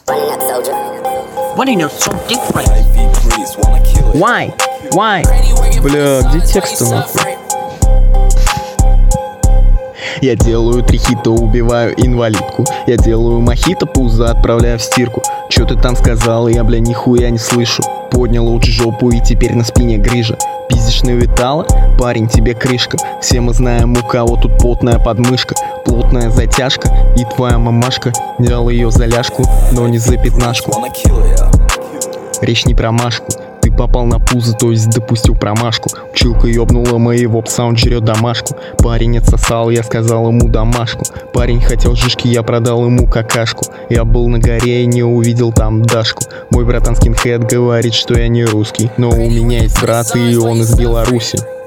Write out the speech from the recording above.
Running up so different. Why? Why? Бля, где тексты нахуй? Я делаю 3 хита, убиваю инвалидку. Я делаю мохито, пузо отправляю в стирку. Чё ты там сказал, я, бля, нихуя не слышу. Поднял лучше жопу и теперь на спине грыжа. Пиздишь на Витала? Парень, тебе крышка. Все мы знаем, у кого тут потная подмышка. Плотная затяжка, и твоя мамашка взял ее за ляжку, но не за пятнашку. Речь не про Машку. Ты попал на пузо, то есть допустил промашку. Училка ёбнула моего пса, он жрет домашку. Парень отсосал, я сказал ему домашку. Парень хотел жишки, я продал ему какашку. Я был на горе и не увидел там Дашку. Мой братан скинхед говорит, что я не русский, но у меня есть брат, и он из Беларуси.